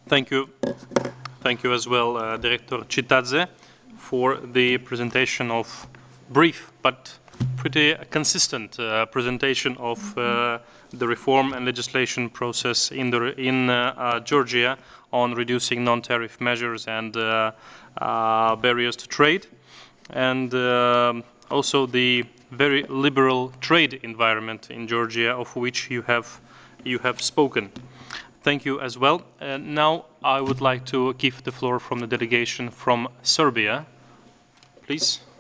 Thank you. Thank you as well, Director Chitadze, for the presentation of brief but pretty consistent presentation of the reform and legislation process in Georgia on reducing non-tariff measures and barriers to trade, and also the very liberal trade environment in Georgia, of which you have spoken. Thank you as well. Now I would like to give the floor from the delegation from Serbia. Please.